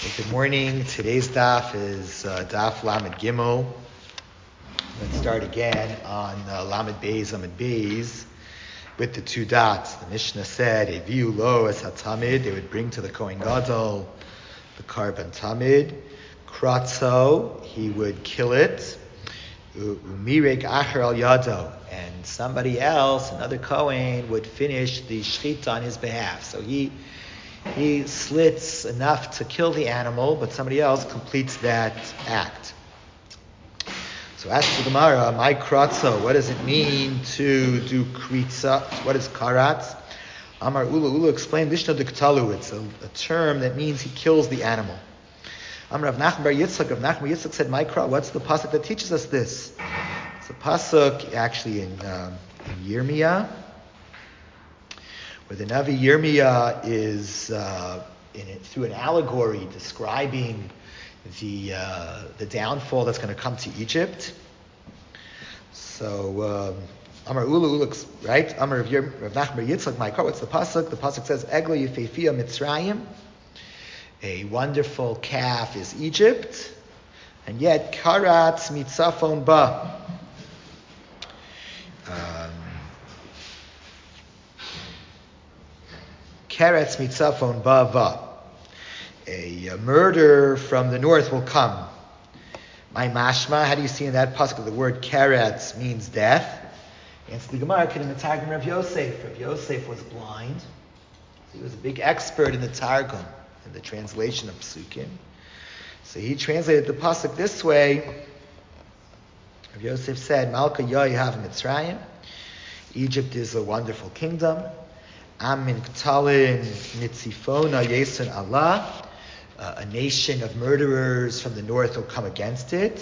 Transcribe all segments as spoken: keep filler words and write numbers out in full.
Good morning. Today's daf is uh, daf Lamed Gimel. Let's start again on uh, Lamed Beis, Lamed Beis, with the two dots. The Mishnah said, "Eviu lo es hatamid." They would bring to the Kohen Gadol the karban tamid. Kratzo, he would kill it. Umirek acher al yado, and somebody else, another Kohen, would finish the shchita on his behalf. So he. He slits enough to kill the animal, but somebody else completes that act. So ask the Gemara, my kratzo, what does it mean to do kritza? What is karatz? Amar Ula Ula explained, Lishna dektalu, it's a, a term that means he kills the animal. Amar Rav Nachman bar Yitzchak, Rav Nachman bar Yitzchak said, my kratz, what's the pasuk that teaches us this? It's a pasuk actually in, um, in Yirmiyah, where the Navi Yirmiyah is uh, in it, through an allegory describing the uh, the downfall that's going to come to Egypt. So um, Amar Ula Ula, right? Amar Rav Nachman bar Yitzchak, my car. What's the pasuk? The pasuk says, "Egla Yefefiyah Mitzrayim." A wonderful calf is Egypt, and yet Karatz Mitzafon Ba. Um, Keretz mitzafon bava. A, a murder from the north will come. My mashma, how do you see in that pasuk the word keretz means death? Answer the Gemara, in the Targum Rav Yosef. Rav Yosef was blind. He was a big expert in the Targum, in the translation of Psukim. So he translated the pasuk this way. Rav Yosef said, Malka Yoyav Mitzrayim. Egypt is a wonderful kingdom. Amin Ktalin Nitzifona Yesun Allah, a nation of murderers from the north will come against it.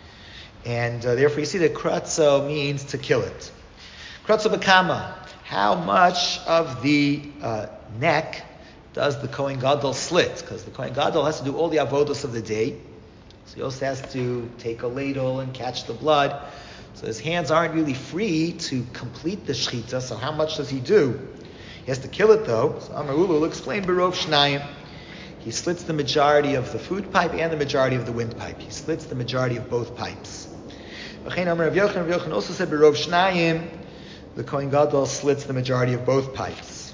And uh, therefore you see that Kratzo means to kill it. Kratzo Bakama, how much of the uh, neck does the Kohen Gadol slit? Because the Kohen Gadol has to do all the avodos of the day. So he also has to take a ladle and catch the blood. So his hands aren't really free to complete the shechita. So how much does he do? He has to kill it though. So Amar Ula will explain Berov Shnayim. He slits the majority of the food pipe and the majority of the windpipe. He slits the majority of both pipes. Amar Rav Yochanan, Rav Yochanan also said Berov Shnayim. The Kohen Gadol slits the majority of both pipes,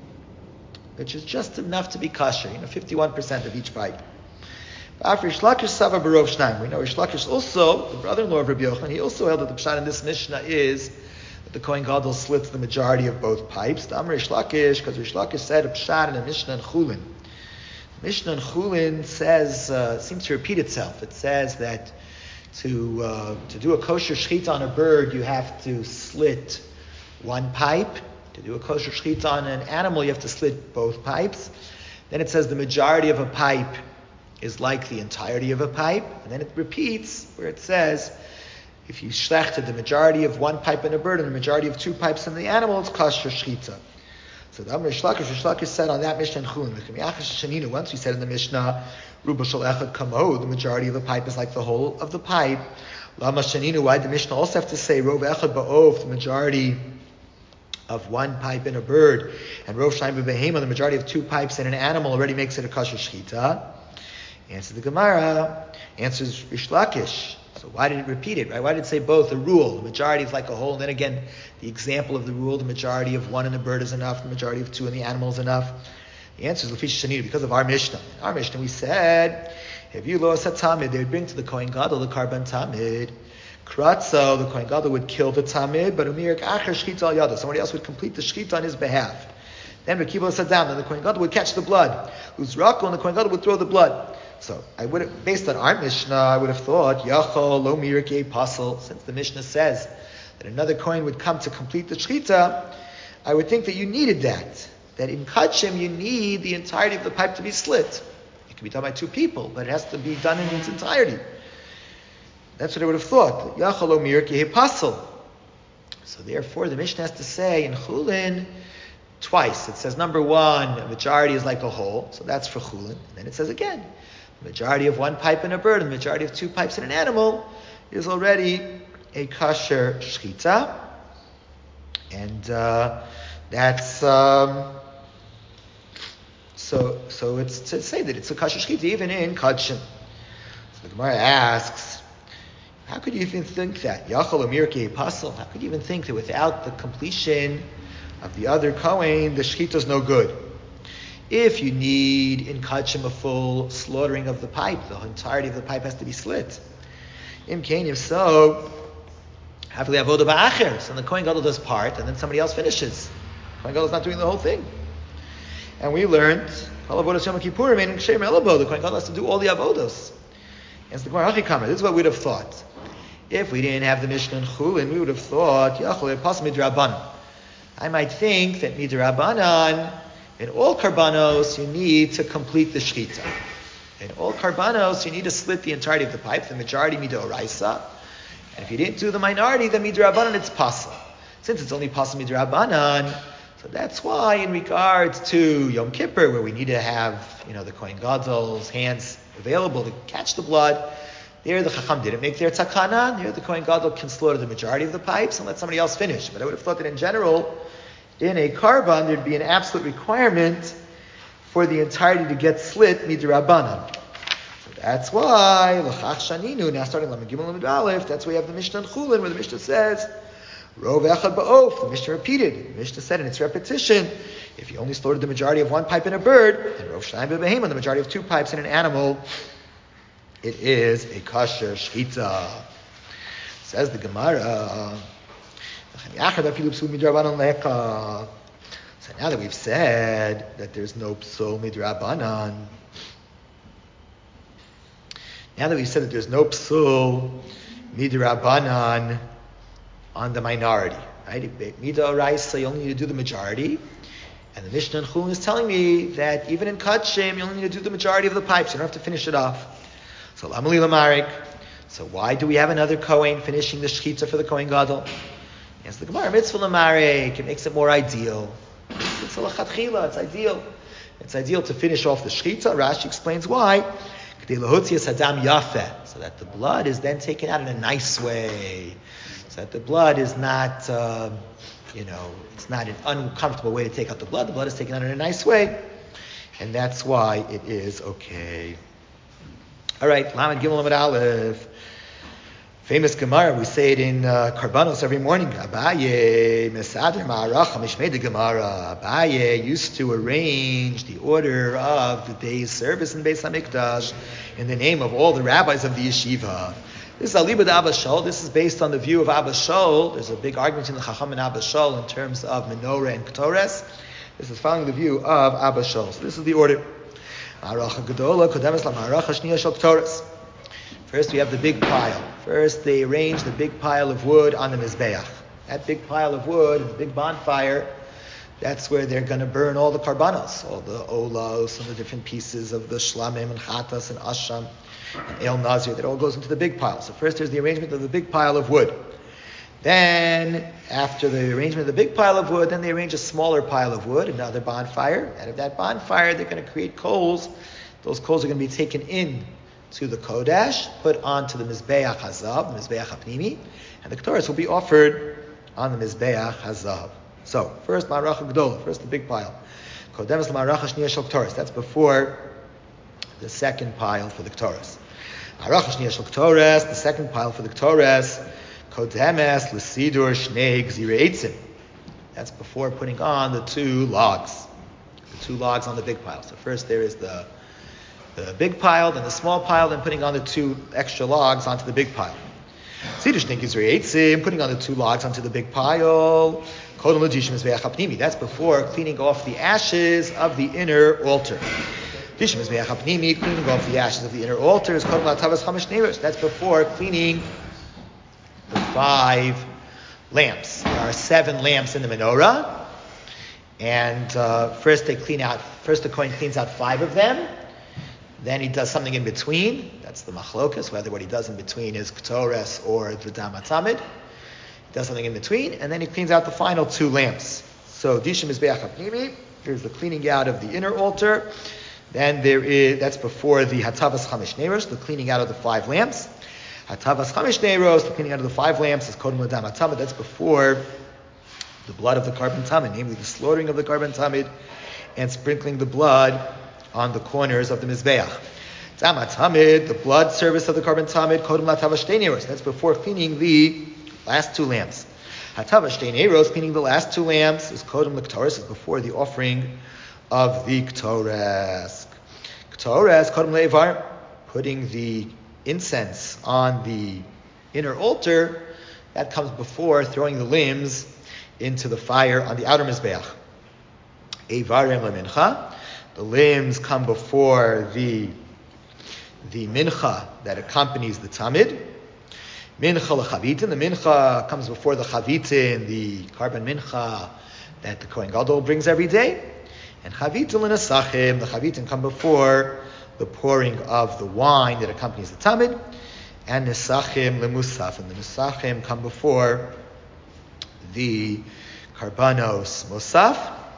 which is just enough to be kosher. You know, fifty-one percent of each pipe. After Rish Lakish Sava Berov Shnayim, we know Rish Lakish also, the brother-in-law of Rabbi Yochanan, he also held that the pshat in this Mishnah is the Kohen Gadol slits the majority of both pipes. The Amar Rish Lakish, because Rish Lakish said a pshat in a Mishnah in Chulin. Mishnah in Chulin says, uh, seems to repeat itself. It says that to uh, to do a kosher shechita on a bird, you have to slit one pipe. To do a kosher shechita on an animal, you have to slit both pipes. Then it says the majority of a pipe is like the entirety of a pipe. And then it repeats where it says, if you shlechted the majority of one pipe in a bird and the majority of two pipes in the animal, it's kosher shechita. So the Amar Rish Lakish, Rish Lakish said on that Mishnah in Chulin, once we said in the Mishnah, Ruba shel echad kamo, the majority of the pipe is like the whole of the pipe. Lama shaninu, why did the Mishnah also have to say Rov echad ba'ov, the majority of one pipe in a bird, and Rov shnayim b'behema, the majority of two pipes in an animal already makes it a kosher shechita? Answer the Gemara, answers Rish Lakish. So why did it repeat it, right? Why did it say both? The rule, the majority is like a whole, and then again, the example of the rule, the majority of one in the bird is enough, the majority of two in the animal is enough. The answer is Lefish Shanina, because of our Mishnah. In our Mishnah we said, if you lo asat tamid, they would bring to the Kohen Gadol the karban tamid. Kratzo, the Kohen Gadol would kill the tamid, but umirik acher shchita al yada, somebody else would complete the shchita on his behalf. Then Rekiva sat down, then the Kohen Gadol would catch the blood. Uzrako, and the Kohen Gadol would throw the blood. So I would have, based on our Mishnah, I would have thought, Yachol lo mirke pasal, since the Mishnah says that another Kohen would come to complete the shechita, I would think that you needed that. That in Kachim you need the entirety of the pipe to be slit. It can be done by two people, but it has to be done in its entirety. That's what I would have thought. Yachol lo mirke pasal. So therefore the Mishnah has to say in Chulin twice. It says number one, the majority is like a whole, so that's for Chulin. And then it says again, the majority of one pipe in a bird and the majority of two pipes in an animal is already a kosher shechita. And uh, that's um, so so it's to say that it's a kasher shechita even in Kadshim. So the Gemara asks, how could you even think that? Yachal Amir Ki Pasal. How could you even think that without the completion of the other Kohen, the shechita is no good? If you need in Kadshim a full slaughtering of the pipe, the entirety of the pipe has to be slit. Im Kain, if so, happily avoda ba'acher. So the Kohen Gadol does part, and then somebody else finishes. Kohen Gadol is not doing the whole thing. And we learned, Kol avodas Yom Kippurim, meaning Kshem Elabo, the Kohen Gadol has to do all the avodos. And it's the Gemara Achikamer. This is what we'd have thought. If we didn't have the Mishnah in Chulin, we would have thought, Yachol Pas Midrabanan. I might think that Midrabanan, in all karbanos, you need to complete the shechita. In all karbanos, you need to split the entirety of the pipe, the majority midoraisa. And if you didn't do the minority, the midrabanan, it's pasal. Since it's only pasal midrabanan, so that's why in regards to Yom Kippur, where we need to have, you know, the Kohen Gadol's hands available to catch the blood, there the Chacham didn't make their takana. There the Kohen Gadol can slaughter the majority of the pipes and let somebody else finish. But I would have thought that in general, in a karban, there'd be an absolute requirement for the entirety to get slit midrabanan. So that's why l'chach shaninu. Now starting Lamed Gimel Lamed Aleph, that's why you have the Mishnah in Chulin, where the Mishnah says Rov echad ba'of. The Mishnah repeated. The Mishnah said in its repetition, if you only slaughtered the majority of one pipe in a bird, and Rov shnayim b'behema, the majority of two pipes in an animal, it is a kasher shechita. Says the Gemara. So now that we've said that there's no psul midrabanan, now that we've said that there's no psul midrabanan on the minority, right? Midoraisa, you only need to do the majority, and the Mishnah in Chulin is telling me that even in Kadshim, you only need to do the majority of the pipes. You don't have to finish it off. So Lamali Lamarik. So why do we have another Kohen finishing the shechita for the Kohen Gadol? Yes, the Gemara mitzvah l'marek, it makes it more ideal. It's a lachatchila, it's ideal. It's ideal to finish off the shechita. Rashi explains why. So that the blood is then taken out in a nice way. So that the blood is not, uh, you know, it's not an uncomfortable way to take out the blood. The blood is taken out in a nice way. And that's why it is okay. All right, Lamed Gimel Lamed Aleph. Famous Gemara, we say it in uh, Karbanos every morning. Abaye, Mesader Ma'aracha, Mishmei the Gemara. Abaye used to arrange the order of the day's service in Beis HaMikdash in the name of all the rabbis of the yeshiva. This is Alibud Abba Shaul. This is based on the view of Abba Shaul. There's a big argument in the Chacham and Abba Shaul in terms of menorah and ketores. This is following the view of Abba Shaul. So this is the order. Ma'aracha Gedola, Kodemes La Ma'aracha Shniya Shel Ketores. First we have the big pile. First they arrange the big pile of wood on the Mizbeach. That big pile of wood, the big bonfire, that's where they're going to burn all the karbanos, all the olos and the different pieces of the shlamim and chatas and asham and el nazir. That all goes into the big pile. So first there's the arrangement of the big pile of wood. Then, after the arrangement of the big pile of wood, then they arrange a smaller pile of wood, another bonfire. Out of that bonfire, they're going to create coals. Those coals are going to be taken in to the Kodesh, put onto the Mizbeach Hazav, the Mizbeach HaPnimi, and the Ketores will be offered on the Mizbeach Hazav. So, first Ma'aracha Gedola, first the big pile. Kodemes Ma'aracha Shniya Shel Ketores, that's before the second pile for the Ketores. Ma'aracha Shniya Shel Ketores, the second pile for the Ketores, Kodemes L'Sidur Shnei Gzirei Eitzim. That's before putting on the two logs, the two logs on the big pile. So first there is the the big pile, then the small pile, then putting on the two extra logs onto the big pile. Putting on the two logs onto the big pile. That's before cleaning off the ashes of the inner altar. Cleaning off the ashes of the inner altar is that's before cleaning the five lamps. There are seven lamps in the menorah, and uh, first they clean out. First the Kohen cleans out five of them. Then he does something in between. That's the machlokas, whether what he does in between is ketores or the dam hatamid. He does something in between, and then he cleans out the final two lamps. So dishim mizbeach hapnimi. Here's the cleaning out of the inner altar. Then there is that's before the hatavas chamish neiros, the cleaning out of the five lamps. Hatavas chamish neiros, the cleaning out of the five lamps, is kodem l'dam hatamid. That's before the blood of the carbon tamid, namely the slaughtering of the carbon tamid and sprinkling the blood on the corners of the Mizbeach. Tzama Tamid, the blood service of the Karban Tamid, Kodem Latava Shtei Neiros. That's before cleaning the last two lamps. Hatava Shtei Neiros, cleaning the last two lamps, is Kodem L'Ktoros, is before the offering of the Ktores. Ktores, Kodem Le'evar, putting the incense on the inner altar, that comes before throwing the limbs into the fire on the outer Mizbeach. Eivarem lemincha, the limbs come before the the mincha that accompanies the tamid. Mincha lechavitin, the mincha comes before the chavitin, the Karban mincha that the Kohen Gadol brings every day. And chavitin lenesachim, the chavitin come before the pouring of the wine that accompanies the tamid. And nesachim lemusaf, and the nesachim come before the karbanos musaf.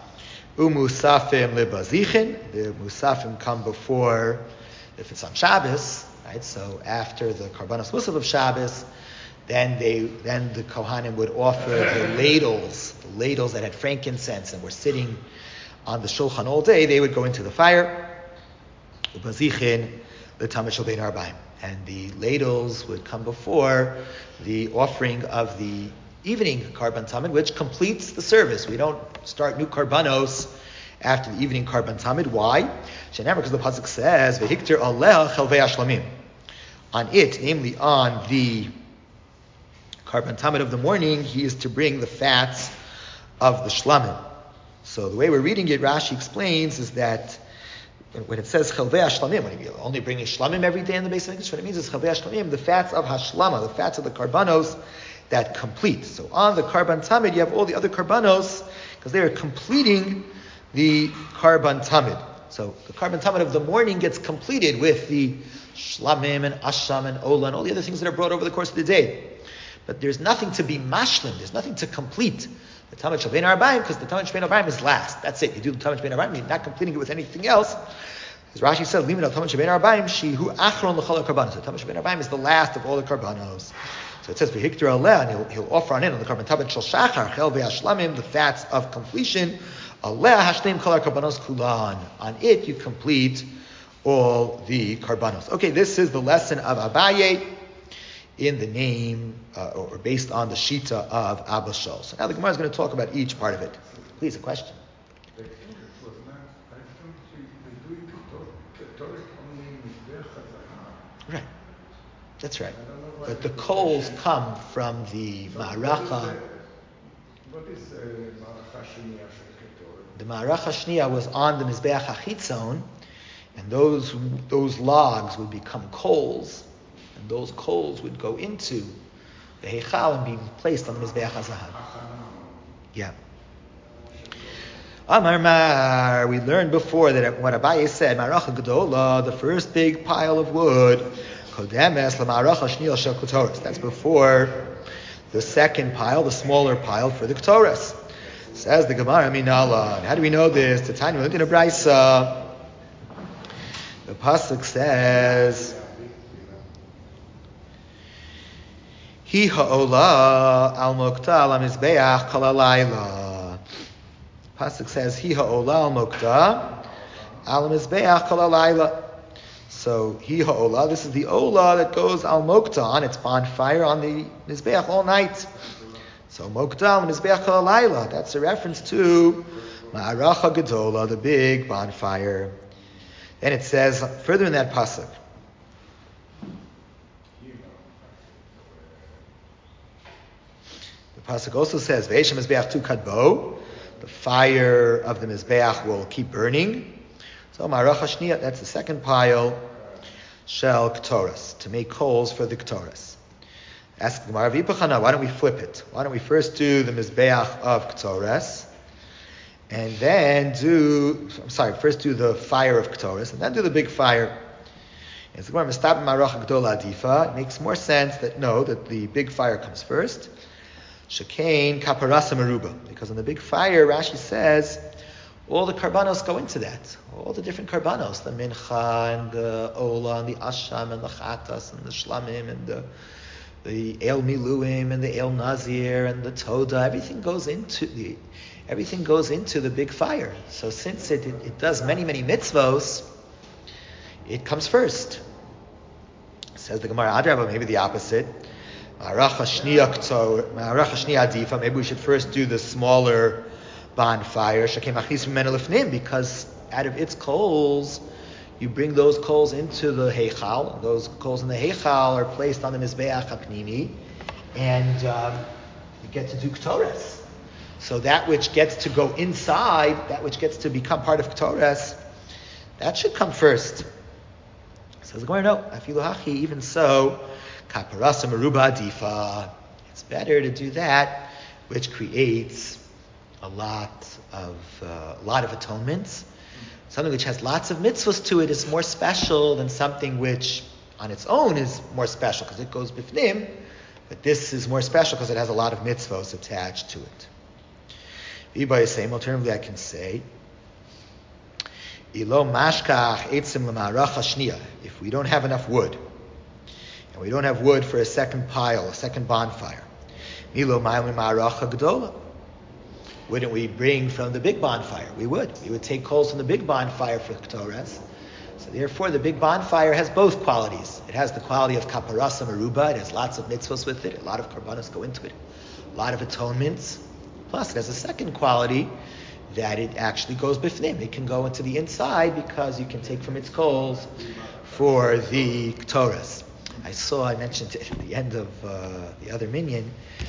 Umusafim lebazichin, the musafim come before, if it's on Shabbos, right? So after the karbanos musaf of Shabbos, then they, then the kohanim would offer the ladles, the ladles that had frankincense and were sitting on the shulchan all day. They would go into the fire. Ubazichin l'tamid shel bein arbaim. And the ladles would come before the offering of the evening Karban Tamid, which completes the service. We don't start new Karbanos after the evening Karban Tamid. Why? Because the pasuk says, "V'hikter aleh chelvei hashlamim." On it, namely on the Karban Tamid of the morning, he is to bring the fats of the shlamim. So the way we're reading it, Rashi explains, is that when it says chelvei hashlamim, when you only bring a shlamim every day in the base of English, what it means is chelvei hashlamim, the fats of hashlama, the fats of the karbanos that complete. So on the karban tamid, you have all the other karbanos because they are completing the karban tamid. So the karban tamid of the morning gets completed with the shlamim and asham and ola and all the other things that are brought over the course of the day. But there's nothing to be mashlim, there's nothing to complete the tamid shel bein arbaim, because the tamid shel bein arbaim is last. That's it. You do the tamid shel bein arbaim, you're not completing it with anything else. As Rashi said, "Limin al tamid shel bein arbaim, she hu achron l'chol karbanos." The tamid shel bein arbaim is the last of all the karbanos. So it says, "V'hikter aleh," and he'll, he'll offer on it on the karban tamid shel shachar chel ve'ashlamim, the fats of completion. Aleh hashlim kol karbanos kulan. On it you complete all the karbanos. Okay, this is the lesson of Abaye in the name, uh, or based on the shita of Abba Shol. So now the Gemara is going to talk about each part of it. Please, a question. Right, that's right. But the coals come from the Ma'aracha. What is the Ma'aracha Shniya Shel Ketoret? The Ma'aracha Shniya was on the Mizbeach HaChitzon, and those those logs would become coals, and those coals would go into the Heichal and be placed on the Mizbeach HaZahav. Yeah. Amar Mar, we learned before that what Abaye said, Ma'aracha Gedola, the first big pile of wood, Kodemes LaMa'aracha Shniya Shel Ketoret. That's before the second pile, the smaller pile for the Ketoret. Says the Gemara Minala. How do we know this? The time we looked in a Brisa. The pasuk says, Hi ha'ola al mokta al mizbeach kol halayla. Pasuk says, Hi ha'ola al mokta al mizbeach kol halayla. So, Hi ha'ola, this is the ola that goes al mokta, on its bonfire, on the mizbeach all night. So, mokta al mizbeach kol halayla, that's a reference to Ma'aracha Gedola, the big bonfire. Then it says, further in that pasuk, the pasuk also says, Ve'eshem mizbeach tu kadbo, the fire of the mizbeach will keep burning. So Ma'aracha Shniya, that's the second pile, Shel Ketoras, to make coals for the Ketoras. Ask the Gemara, V'ipachana, why don't we flip it? Why don't we first do the mizbeach of Ketoras, and then do, I'm sorry, first do the fire of Ketoras, and then do the big fire. It's the Gemara, Mistab Ma'aracha Gedola Adifa. It makes more sense that no, that the big fire comes first. Shekain Kaparasa Meruba, because on the big fire, Rashi says, all the karbanos go into that. All the different karbanos, the mincha and the ola and the asham and the chatas and the shlamim and the the el miluim and the el nazir and the toda, everything goes into the everything goes into the big fire. So since it, it, it does many, many mitzvos, it comes first. Says the Gemara, Adrabah, maybe the opposite. Maybe we should first do the smaller bonfire, because out of its coals, you bring those coals into the heichal. Those coals in the heichal are placed on the mizbeach hapnimi, and um, you get to do ketores. So that which gets to go inside, that which gets to become part of ketores, that should come first. Says the Gemara, no, afilu hachi, even so, kaparasa meruba adifa. It's better to do that, which creates a lot of uh, a lot of atonements. Something which has lots of mitzvahs to it is more special than something which, on its own, is more special because it goes bifnim. But this is more special because it has a lot of mitzvahs attached to it. Alternatively, I can say, Ilo mashkach eitzim l'ma'aracha shniya. If we don't have enough wood, and we don't have wood for a second pile, a second bonfire, Milo ma'il ma'aracha gdola. Wouldn't we bring from the big bonfire? We would. We would take coals from the big bonfire for ketores. So therefore, the big bonfire has both qualities. It has the quality of kaparasa meruba. It has lots of mitzvahs with it. A lot of karbanos go into it. A lot of atonements. Plus, it has a second quality that it actually goes bifnim. It can go into the inside because you can take from its coals for the ketores. I saw, I mentioned at the end of uh, the other minyan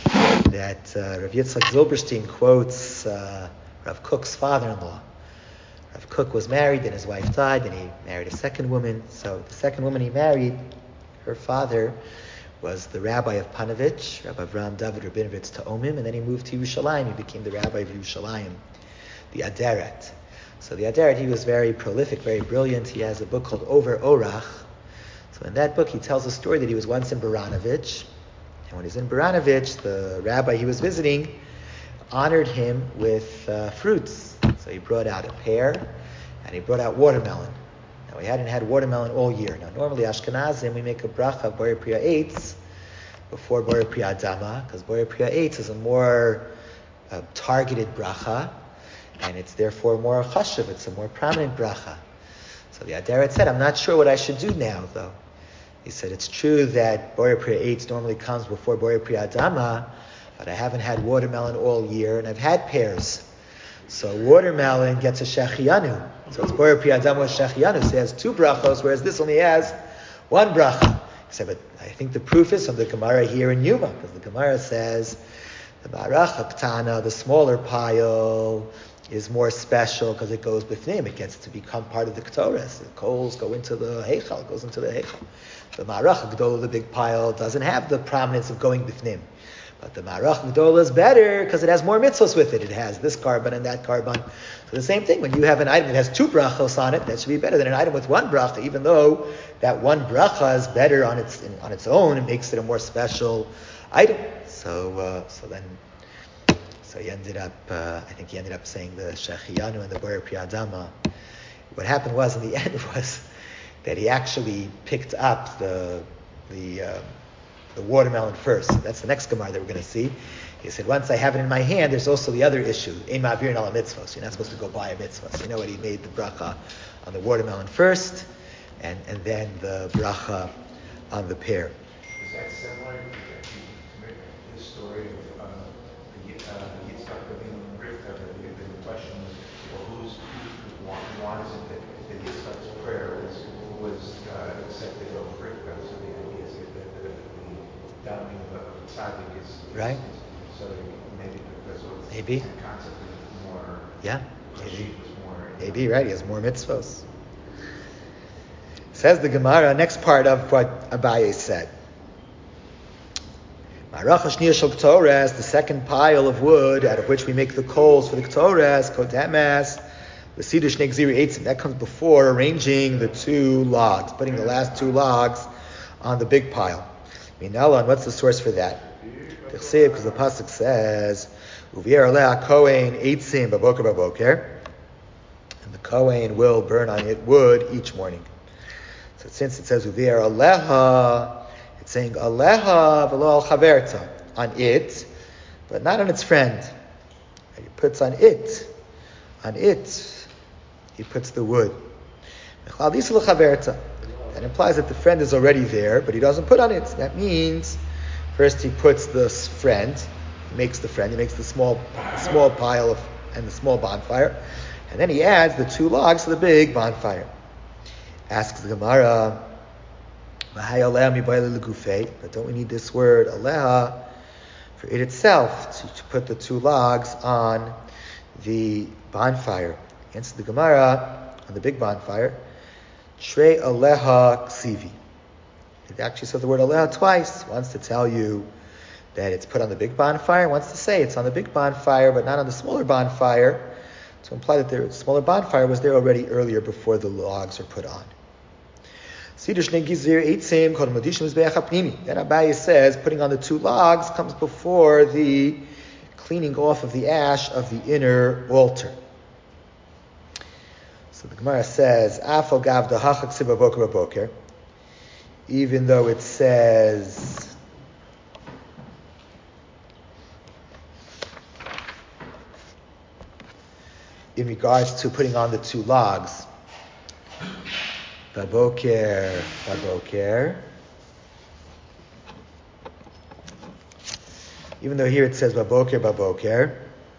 that uh, Rav Yitzchak Zilberstein quotes uh, Rav Kook's father-in-law. Rav Kook was married, then his wife died, then he married a second woman. So the second woman he married, her father was the rabbi of Panovich, Rabbi Avraham David Rabinovich Ta'omim, and then he moved to Yerushalayim. He became the rabbi of Yerushalayim, the Aderet. So the Aderet, he was very prolific, very brilliant. He has a book called Over Orach. So in that book, he tells a story that he was once in Baranovich, and when he's in Baranovich, the rabbi he was visiting honored him with uh, fruits. So he brought out a pear, and he brought out watermelon. Now, we hadn't had watermelon all year. Now, normally, Ashkenazim, we make a bracha of Borei Priya Eitz before Borei Priya Adama, because Borei Priya Eitz is a more uh, targeted bracha, and it's therefore more chashuv, it's a more prominent bracha. So the Aderet said, I'm not sure what I should do now, though. He said, it's true that Borei Priya Eitz normally comes before Borei Priya Adama, but I haven't had watermelon all year, and I've had pears. So watermelon gets a Shechianu. So it's Borei Priya Adama with Shechianu. So it has two brachos, whereas this only has one bracha. He said, but I think the proof is from the Gemara here in Yuma, because the Gemara says, the Baracha Ktana, the smaller pile, is more special because it goes bifnim. It gets to become part of the ketores. The coals go into the heichal. It goes into the heichal. The Ma'arach Gdola, the big pile, doesn't have the prominence of going bifnim. But the Ma'arach Gdola is better because it has more mitzvos with it. It has this carbon and that carbon. So the same thing, when you have an item that has two brachos on it, that should be better than an item with one bracha, even though that one bracha is better on its on its own. It makes it a more special item. So uh, so then So he ended up, uh, I think he ended up saying the Shechianu and the Borei Priya Adama. What happened was, in the end, was that he actually picked up the the uh, the watermelon first. That's the next Gemara that we're going to see. He said, once I have it in my hand, there's also the other issue. Ein ma'avirin ala mitzvos. You're not supposed to go buy a mitzvah. So you know what? He made the bracha on the watermelon first, and, and then the bracha on the pear. Is that similar to the story of uh, Yitzchak Rabbeinu and Rivka? The question was, well, who's, why, why is it that, that Yitzchak's prayer was, was uh, accepted over Rivka? So the idea is that the, the, the davening of a tzaddik is, Right. So maybe because of maybe. the concept is more, yeah, maybe. was more, maybe, right, he has more mitzvos. Says the Gemara, next part of what Abaye said. The second pile of wood out of which we make the coals for the ketores, kodemas, the cedar shnei gziri eitzim. That comes before arranging the two logs, putting the last two logs on the big pile. Minalon, what's the source for that? Because the pasuk says, "Uvier aleh kohen eitzim baboker baboker," and the kohen will burn on it wood each morning. So since it says "Uvier aleha," it's saying "aleha v'lo al chaverta," on it, but not on its friend. he puts on it, on it, he puts the wood. That implies that the friend is already there, but he doesn't put on it. That means first he puts the friend, he makes the friend, he makes the small, the small pile of, and the small bonfire, and then he adds the two logs to the big bonfire. Asks the Gemara, but don't we need this word aleha for it itself to, to put the two logs on the bonfire? Answer the Gemara on the big bonfire. Trei aleha ksivi. It actually says the word aleha twice. It wants to tell you that it's put on the big bonfire. It wants to say it's on the big bonfire, but not on the smaller bonfire, to imply that the smaller bonfire was there already earlier before the logs were put on. Then Abaye says putting on the two logs comes before the cleaning off of the ash of the inner altar. So the Gemara says, even though it says in regards to putting on the two logs, Baboker, Baboker. Even though here it says Baboker, Baboker.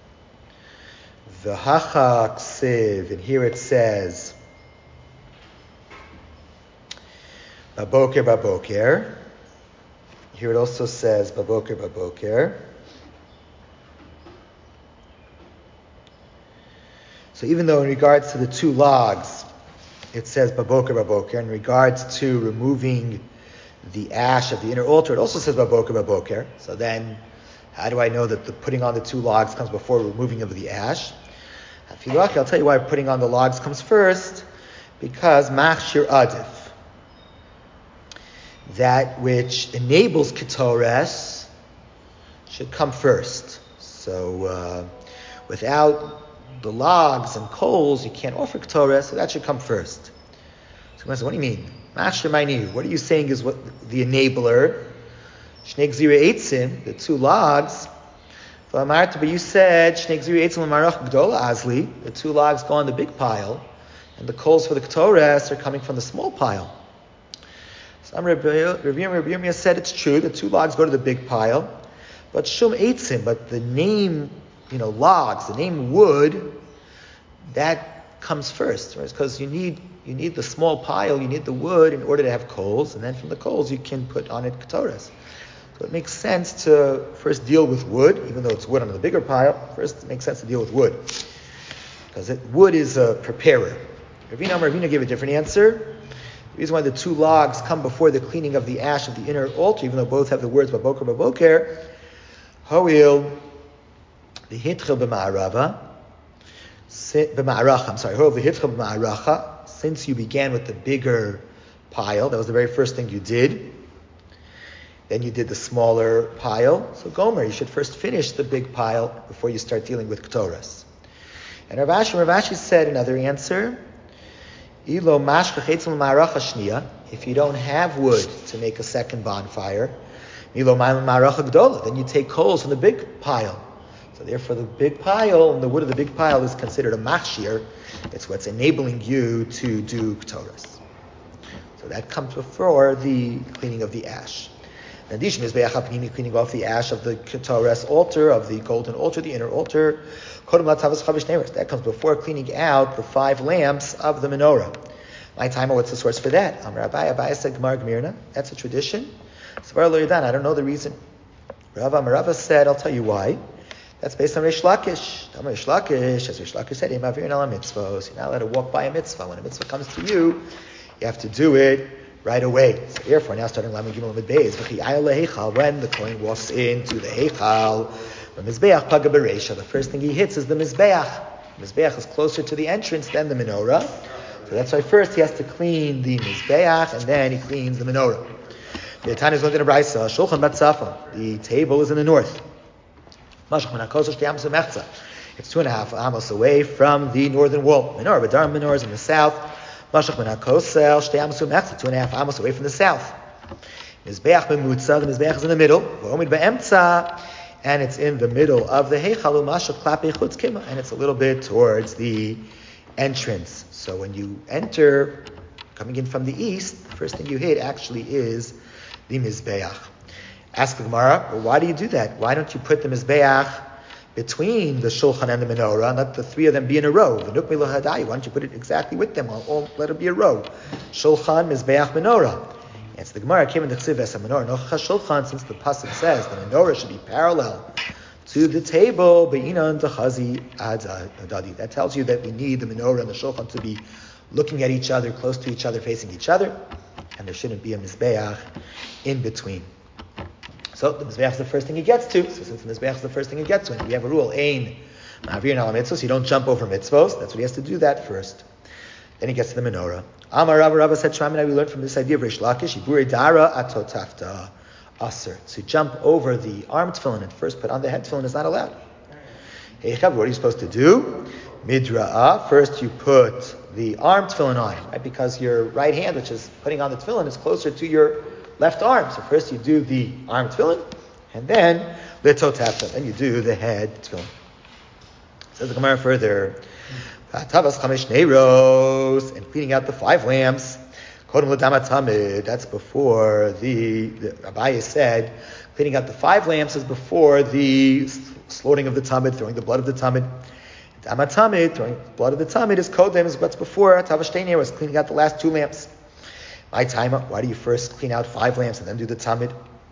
V'hacha ksiv, and here it says Baboker, Baboker. Here it also says Baboker, Baboker. So even though in regards to the two logs, it says Baboker, Baboker. In regards to removing the ash of the inner altar, it also says Baboker, Baboker. So then, how do I know that the putting on the two logs comes before removing of the ash? If you're lucky, I'll tell you why putting on the logs comes first. Because Machshir Adif, that which enables Ketores, should come first. So uh, without the logs and coals, you can't offer Ketores, so that should come first. So what do you mean? Mashra Maini, what are you saying is what the enabler? Shnei Gzira Eitzim, the two logs. But you said Shnei Gzira Eitzim L'Marach Gdola Azli, the two logs go on the big pile, and the coals for the Ketores are coming from the small pile. So Rabbi Yirmiyah said it's true, the two logs go to the big pile, but Shum Eitzim, but the name, you know, logs, the name wood, that comes first, right? Because you need you need the small pile, you need the wood in order to have coals, and then from the coals you can put on it ketores. So it makes sense to first deal with wood, even though it's wood on the bigger pile. First, it makes sense to deal with wood, because it, wood is a preparer. Ravina Ravina gave a different answer. The reason why the two logs come before the cleaning of the ash of the inner altar, even though both have the words Baboker, Baboker, Hoil, the hitchel b'ma'arava, b'ma'aracha, I'm sorry, Hoil the hitchel b'ma'aracha, since you began with the bigger pile, that was the very first thing you did, then you did the smaller pile, so Gomer, you should first finish the big pile before you start dealing with Ketores. And Rav Ashi, Rav Ashi said another answer, Ilo mashka chetzel ma'aracha shniya, if you don't have wood to make a second bonfire, Ilo ma'aracha gdola, then you take coals from the big pile. So therefore the big pile, and the wood of the big pile is considered a machshir. It's what's enabling you to do Ketores. So that comes before the cleaning of the ash. In addition, cleaning off the ash of the Ketores altar, of the golden altar, the inner altar, that comes before cleaning out the five lamps of the menorah. My time, what's the source for that? Amar Abaye, Abaye said, Gemara Gemirna, that's a tradition. Svar lo Yadan, I don't know the reason. Rava Marava said, I'll tell you why. That's based on Reish Lakish. Amar Reish Lakish, as Reish Lakish said, You're not allowed to walk by a mitzvah. When a mitzvah comes to you, you have to do it right away. So therefore, now starting Lamed Gimel Lamed Beis, when the Kohen walks into the Heichal, the Mizbeach Paga Bereisha, the first thing he hits is the Mizbeach. The Mizbeach is closer to the entrance than the menorah. So that's why first he has to clean the Mizbeach, and then he cleans the menorah. The Tanya is going to the Braisa, Shulchan Batzafa, the table is in the north. It's two and a half amos away from the northern wall. Menorah, B'darim menorah is in the south. Mashach min hakosel, shtei amos u'mechza, two and a half amos away from the south. Mizbeach b'mutza, the Mizbeach is in the middle. V'omid b'emtza, and it's in the middle of the Heichal, Umasha Klape Chutz Kima, and it's a little bit towards the entrance. So when you enter, coming in from the east, the first thing you hit actually is the Mizbeach. Ask the Gemara, well, why do you do that? Why don't you put the Mizbeach between the Shulchan and the Menorah, and let the three of them be in a row? Why don't you put it exactly with them? Or, or let it be a row. Shulchan, Mizbeach, Menorah. And so the Gemara came in the Chsiv as a Menorah. Nocha Shulchan, since the pasuk says the Menorah should be parallel to the table, Be'inan Tachazi Adadi. That tells you that we need the Menorah and the Shulchan to be looking at each other, close to each other, facing each other, and there shouldn't be a Mizbeach in between. So the Mizbeach is the first thing he gets to. So since the Mizbeach is the first thing he gets to, and we have a rule, Ein Ma'avir Nala Mitzvos, you don't jump over mitzvos. That's what he has to do that first. Then he gets to the Menorah. Amar Rabba Rabba said, Shramina, we learned from this idea of Rish Lakish, Iburi Dara Atotafta Aser. To jump over the arm tefillin and first put on the head tefillin is not allowed. Hey, what are you supposed to do? Midra'ah. First you put the arm tefillin on, right? Because your right hand, which is putting on the tefillin, is closer to your left arm. So first you do the arm tefillin, and then Litotafta. Then you do the head tefillin. Says the Gemara further, Tavas Chamesh Neiros, and cleaning out the five lamps. Kodem L'Damat Tamid, that's before the, the Abaye said, cleaning out the five lamps is before the slaughtering of the Tamid, throwing the blood of the Tamid. Damat Tamid, throwing the blood of the Tamid, is Kodem, is what's before Tavas Shtei Neiros, cleaning out the last two lamps. My time, why do you first clean out five lamps and then do the Tamid?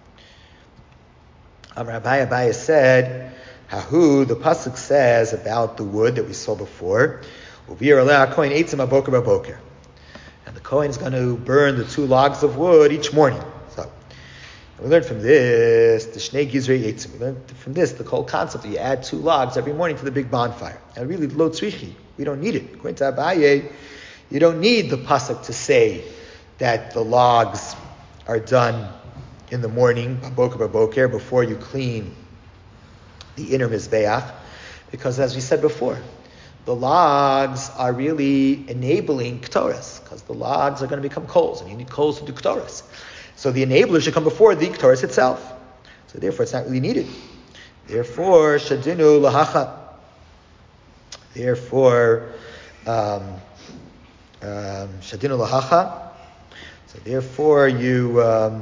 Amar Abaye, Abaye said, Hahu, the pasuk says about the wood that we saw before, and the Kohen is going to burn the two logs of wood each morning. So we learned from this the Shnei Gizrei Eitzim. We learned from this the whole concept that you add two logs every morning to the big bonfire. And really, lo tzrichi, we don't need it. According to Abaye, you don't need the pasuk to say that the logs are done in the morning, baboker baboker, before you clean the inner Mizbeach, because as we said before, the logs are really enabling Ktoras, because the logs are going to become coals, and you need coals to do Ktoras. So the enabler should come before the Ktoras itself. So therefore it's not really needed. Therefore, Shadinu Lahacha. Therefore, um, um, Shadinu Lahacha. So therefore you um,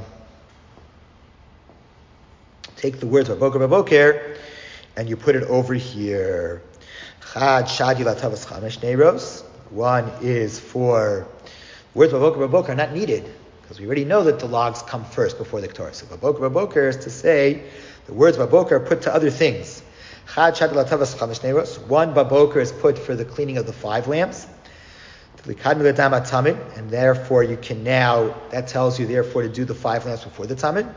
take the words Baboker Baboker, and you put it over here. Chad Shadi Latavas Chamesh Neiros. One is for words Baboker Baboker are not needed because we already know that the logs come first before the Ketorah. So Baboker Baboker is to say the words Baboker are put to other things. Chad Shadi Latavas Chamesh Neiros. One Baboker is put for the cleaning of the five lamps. And therefore you can now, that tells you therefore to do the five lamps before the Tamid.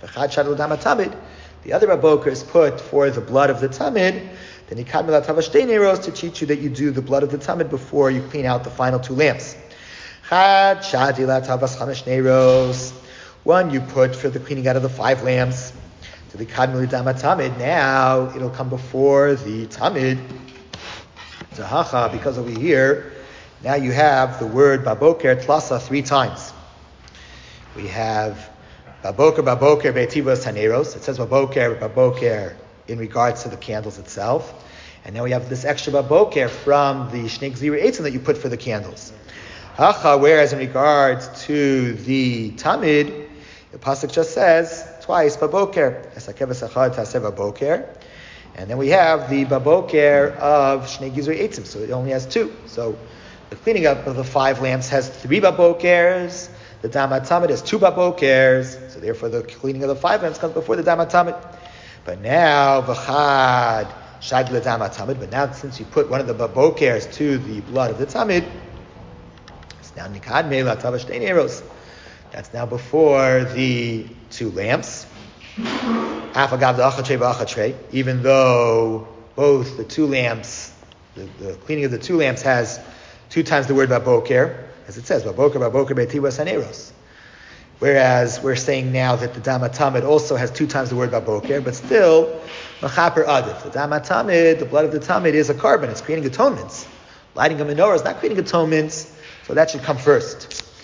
The other Baboker is put for the blood of the Tamid, then Yikad Tavas Shtei Neiros to teach you that you do the blood of the Tamid before you clean out the final two lamps. Chad Shadi Tavas Chamesh Neiros. One you put for the cleaning out of the five lamps. To the Yikad Tamid. Now it'll come before the Tamid. Zahacha, because over here, now you have the word Baboker Tlasa three times. We have Baboker, Baboker, Be'etivos Haneros. It says Baboker, Baboker in regards to the candles itself. And now we have this extra Baboker from the Shnei Gzirei Eitzim that you put for the candles. Hacha, whereas in regards to the Tamid, the pasuk just says twice Baboker. Esakevas Achad Taseh Baboker. And then we have the Baboker of Shnei Gzirei Eitzim. So it only has two. So the cleaning up of the five lamps has three Babokers. The Damat Tamid has two Babokers, so therefore the cleaning of the five lamps comes before the Damat Tamid. But now, V'chad Shad Le Damat Tamid, but now since you put one of the Babokers to the blood of the Tamid, it's now Nikad Meila Tavash Shtei Neiros. That's now before the two lamps. Afagav the Achatrei V'Achatrei, even though both the two lamps, the, the cleaning of the two lamps has two times the word Baboker, as it says, Baboker, Baboker, Be'etivos Haneros. Whereas we're saying now that the Damat Tamid also has two times the word Baboker, but still, Machaper Adif. The Damat Tamid, the blood of the Tamid, is a carbon. It's creating atonements. Lighting a menorah is not creating atonements, so that should come first.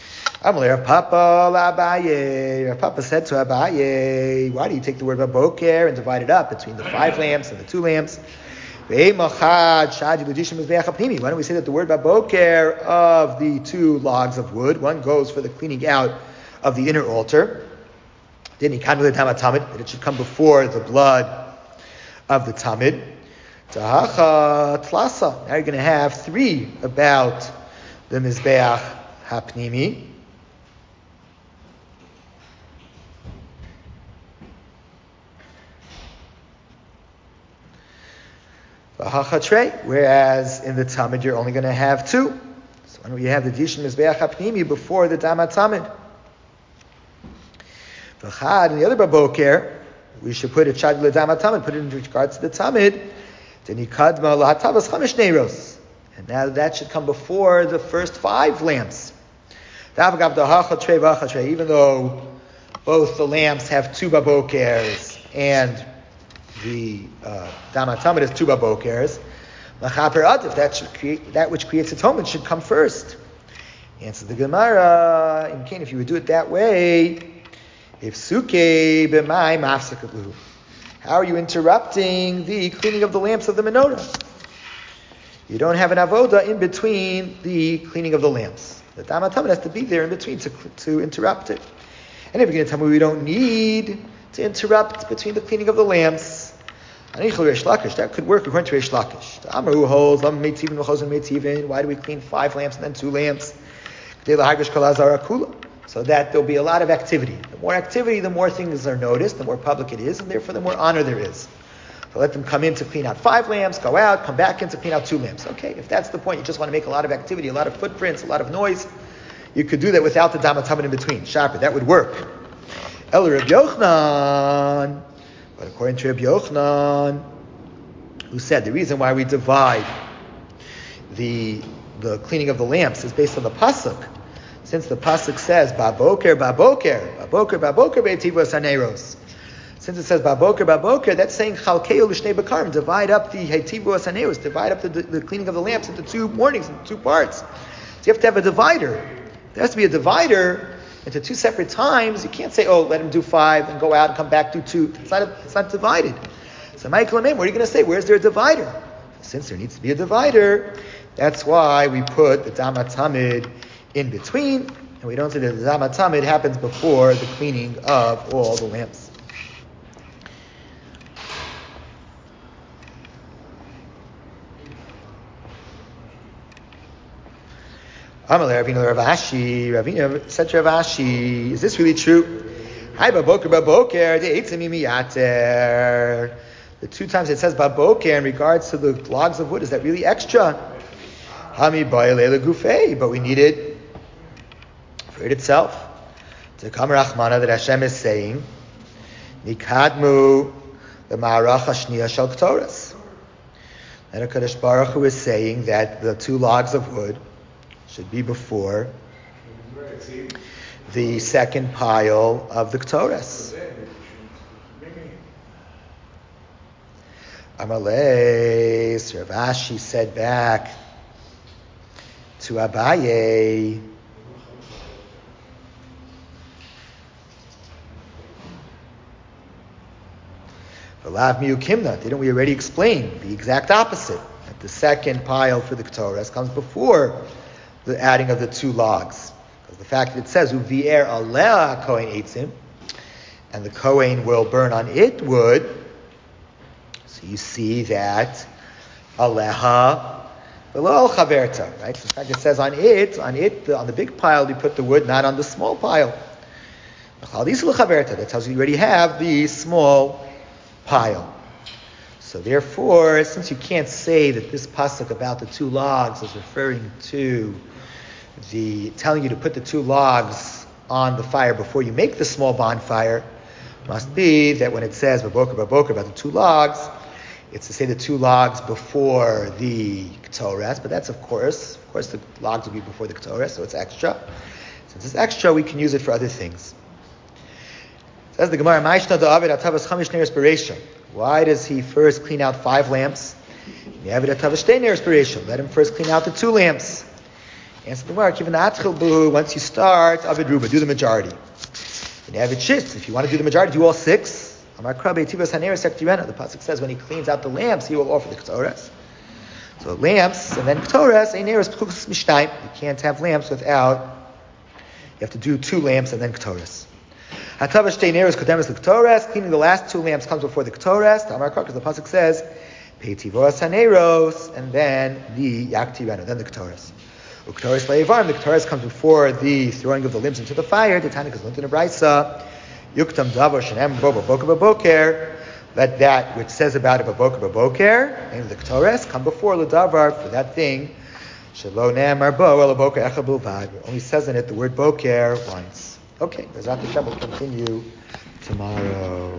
Amalei Rav Papa l'Abaye. Rav Papa said to Abaye, why do you take the word baboker and divide it up between the five lamps and the two lamps? Why don't we say that the word baboker of the two logs of wood, one goes for the cleaning out of the inner altar, then that it should come before the blood of the tamid. Now you're going to have three about the mizbeach hapnimi. Whereas in the tamid you're only going to have two. So when we have the dishim mizbeach hapnimi before the dama tamid. V'chad, in the other baboker, we should put a chad l'dama tamid, put it in regards to the tamid. Then yikadma lahatavas chamish neiros, and now that should come before the first five lamps. Even though both the lamps have two babokers and the uh, dama tamid is two babokers, lachaper adif, that should create that which creates atonement should come first. Answer the Gemara. In Cain, if you would do it that way. If suke b'mai mafsakatlu, how are you interrupting the cleaning of the lamps of the menorah? You don't have an avoda in between the cleaning of the lamps. The dama tamid has to be there in between to to interrupt it. And if you're going to tell me we don't need to interrupt between the cleaning of the lamps, that could work according to Reish Lakish. The Amar who holds why do we clean five lamps and then two lamps? So that there'll be a lot of activity. The more activity, the more things are noticed, the more public it is, and therefore the more honor there is. So let them come in to clean out five lamps, go out, come back in to clean out two lamps. Okay, if that's the point, you just want to make a lot of activity, a lot of footprints, a lot of noise, you could do that without the dama tamid in between. Sharper, that would work. El Reb Yochanan, but according to Reb Yochanan, who said the reason why we divide the the cleaning of the lamps is based on the pasuk. Since the pasuk says baboker, baboker, baboker, baboker be'tivos haneros. Since it says baboker, baboker, that's saying chalkeu l'shnei bakarim, divide up the hetivos haneros, divide up the, the, the cleaning of the lamps into two mornings, into two parts. So you have to have a divider. There has to be a divider into two separate times. You can't say, oh, let him do five and go out and come back do two. It's not, a, it's not divided. So Michael Amen, what are you going to say? Where's there a divider? Since there needs to be a divider, that's why we put the dama tamid in between, and we don't say that the dama tamid happens before the cleaning of all the lamps. Amalei Ravina Rav Ashi, Ravina said to Rav Ashi, is this really true? Hi baboker baboker the eitzim miyater. The two times it says baboker in regards to the logs of wood, is that really extra? Hami ba'ilei legufei, but we need it for it itself. To come Rachmana that Hashem is saying, Nikadmu the Ma'arach Hashniya Shel Ktoras. And HaKadosh Baruch Hu is saying that the two logs of wood should be before the second pile of the Ktoras. Amalei, Rav Ashi said back to Abaye, didn't we already explain the exact opposite? That the second pile for the Ktoras comes before the adding of the two logs. Because the fact that it says, Uvi'er alea kohen eitzim, and the kohen will burn on it wood, so you see that aleha v'lo chaverta, right? So in fact it says on it, on it, on the big pile you put the wood, not on the small pile. That tells you you already have the small pile. So therefore, since you can't say that this pasuk about the two logs is referring to the telling you to put the two logs on the fire before you make the small bonfire, must be that when it says baboker baboker about the two logs, it's to say the two logs before the Ktoras, but that's of course, of course the logs will be before the Ktoras, so it's extra. Since it's extra, we can use it for other things. Says the Gemara, why does he first clean out five lamps? Let him first clean out the two lamps. Answer the mark. Even once you start, Avid Ruba, do the majority. In Avid Shist, if you want to do the majority, do all six. The pasuk says when he cleans out the lamps, he will offer the Ketores. So lamps and then Ketores, Eineres Pchukas Mishnayim. You can't have lamps without, you have to do two lamps and then Ketores. Hatavash Eineres Kodemes the Ketores, cleaning the last two lamps comes before the Ketores. The Amar Kar, because the pasuk says, Peitivos Haneros, and then the Yaktirenu, then the Ketores. Uketoris Leivarm, the Ketores comes before the throwing of the limbs into the fire. The Tana Kazlint in a Brisa. Yuktam Davar Shenem Bobo Boker Baboker. Let that which says about it Baboker Baboker, and the Ketores, come before the Davar for that thing. Shelo Nemar Bo El Boker Echa Bilvad. Only says in it the word Boker once. Okay, Bezrat Hashem will continue tomorrow.